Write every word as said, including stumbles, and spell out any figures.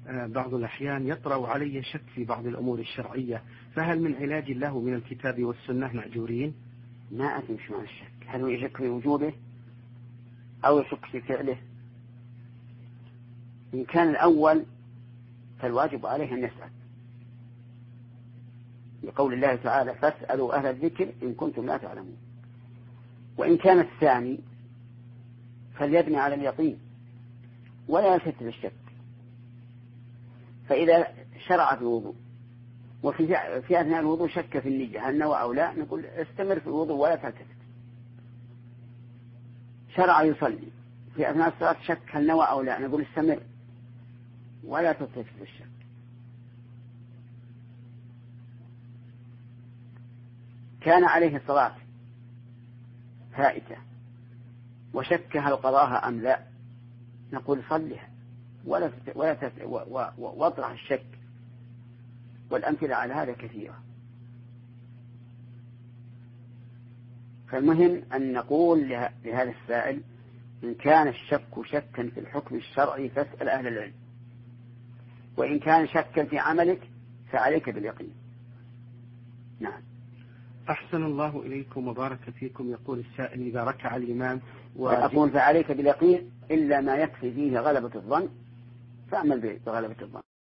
بعض الأحيان يطرأ علي شك في بعض الأمور الشرعية، فهل من علاج له من الكتاب والسنة مأجورين؟ ما أدري مش معنى الشك، هل هو يشك في وجوده أو يشك في فعله؟ إن كان الأول فالواجب عليه أن يسأل، لقول الله تعالى فاسألوا أهل الذكر إن كنتم لا تعلمون. وإن كان الثاني فليبني على اليقين ولا يلتفت للشك. فإذا شرع في الوضوء وفي في أثناء الوضوء شك في النية هل نوى أو لا، نقول استمر في الوضوء ولا تلتفت. شرع يصلي في أثناء الصلاة شك هل نوى أو لا، نقول استمر ولا تلتفت للشك. كان عليه الصلاة فائتة وشك هل قضاها أم لا، نقول صلها ولا ولا واطرح الشك. والأمثلة على هذا كثيرة. فالمهم أن نقول لهذا السائل إن كان الشك شكا في الحكم الشرعي فاسأل أهل العلم، وإن كان شكا في عملك فعليك باليقين. نعم. أحسن الله إليكم وبارك فيكم. يقول السائل إذا ركع الإمام وأقول فعليك باليقين إلا ما يكفي فيه غلبة الظن فأعمل بغلبة الظن.